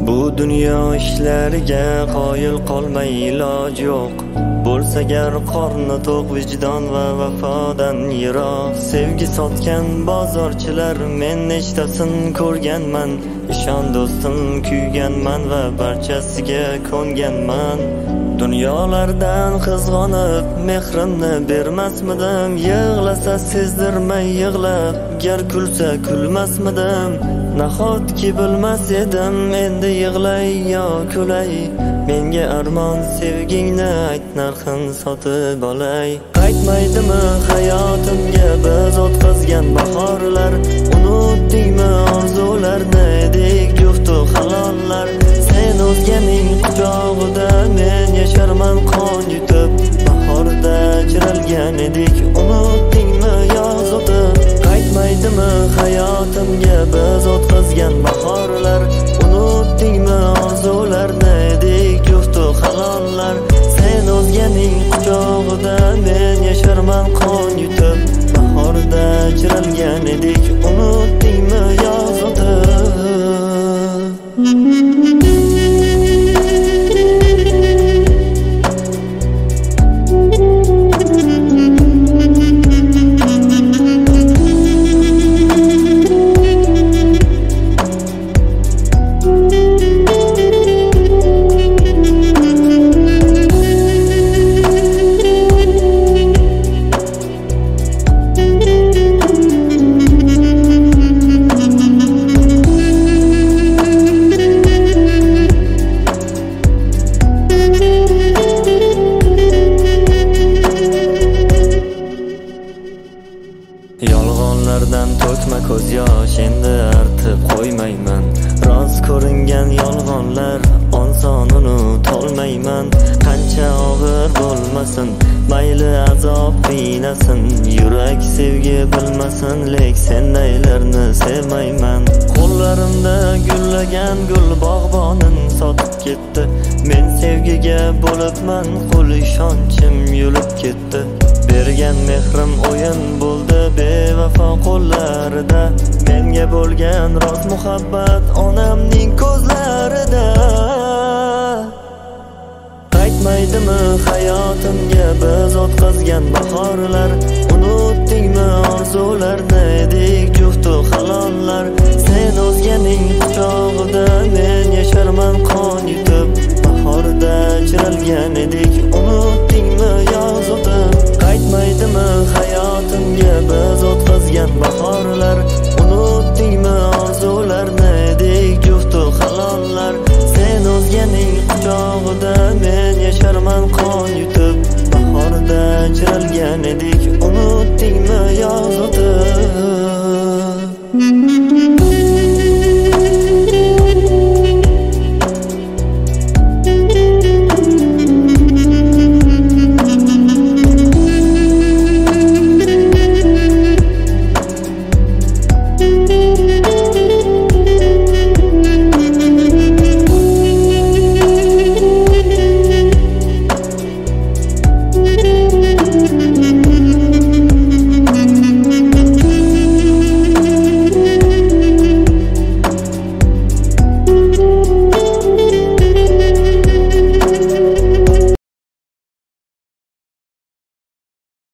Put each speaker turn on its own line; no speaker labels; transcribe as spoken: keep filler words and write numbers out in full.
Bu dunyo ishlariga qoyil qolmay iloj yo'q. Bo'lsa gar qorni to'q, vijdon va vafodan yiroq. Sevgi sotgan bozorchilar men nechtasin ko'rganman. Ishon do'stim, kuyganman va barchasiga ko'nganman. Dunyolardan qizg'onib mehrimni bermasmidim? Yig'lasa sezdirmay yig'lab, gar kulsa kulmasmidim? Nahotki bilmas edim, endi yig'lay yo kulay. Menga armon sevgingni ayt, narxin sotib olay. Qaytmaydimi hayotimga biz o'tkazgan bahorlar? Unutdingmi orzularni, edik juftu halollar? Sen o'zganing quchog'ida, men yasharman qon yutib. Bahorda chiralgan edik, unutdingmi yoz o'tib? Qaytmaydimi hayotimga biz o'tkazgan bahorlar? Unutdingmi orzularni, edik juftu halollar? Sen o'zganing quchog'ida, men yasharman qon yutib. Bahorda chiralgan edik, unutdingmi yoz o'tib? Yolg'onlardan to'kma ko'z yosh, endi artib qo'ymayman. Rost ko'ringan yolg'onlar oson unutolmayman. Qancha og'ir bo'lmasin, mayli azob qiynasin, yurak sevgi bilmasin, lek sendaylarni sevmayman. Qo'llarimda gullagan gul bog'bonin sotib ketdi. Men sevgiga bo'libman, qul ishonchim yo'lib ketdi. Bergan mehrim o'yin bo'ldi bevafo qo'llarida. Menga bo'lgan rost muhabbat onamning ko'zlarida. Qaytmaydimi hayotimga biz o'tkazgan bahorlar? Unutdingmi orzularni, edik juftu halollar? Sen o'zganing quchog'ida, men yasharman qon yutib. Bahorda chiralgan edik, unutdingmi yoz o'tib? Qaytmaydimi hayotimga biz o'tkazgan bahorlar? Unutdingmi orzularni, edik juftu halollar? Sen o'zganing quchog'ida, men yasharman qon yutib. Bahorda chiralgan edik, unutdingmi yoz o'tib?